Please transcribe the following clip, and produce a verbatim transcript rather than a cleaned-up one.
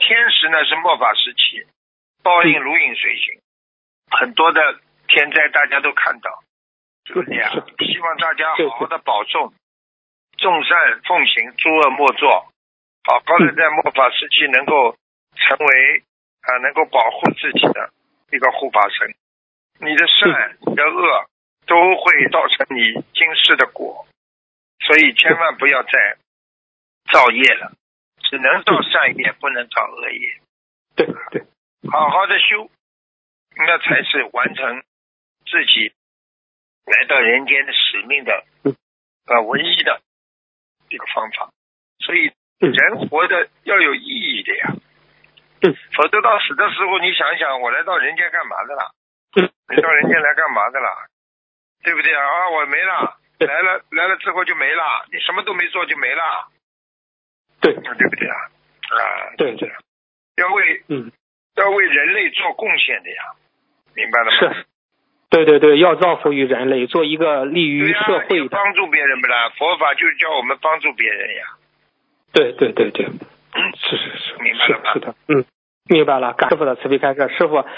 天时呢是末法时期，报应如影随形，很多的天灾大家都看到，对不对啊？希望大家好好的保重，众善奉行，诸恶莫作，好好的在末法时期能够成为啊，能够保护自己的一个护法神。你的善，你的恶，都会造成你今世的果，所以千万不要再造业了，只能造善业，不能造恶业。 对对， 好好的修，那才是完成自己来到人间的使命的呃唯一的一个方法。所以人活得要有意义的呀，否则到死的时候，你想想，我来到人间干嘛的啦？来到人间来干嘛的啦？对不对啊？啊，我没了，来了来了之后就没了，你什么都没做就没了， 对对不对啊？啊， 对对， 要为嗯要为人类做贡献的呀，明白了吗？ 是，对对对，要造福于人类，做一个利于社会的， 帮助别人不啦？佛法就是叫我们帮助别人呀。 对对对对，是是是， 明白了吗？ 是的，嗯，明白了。感师父的慈悲开示，师父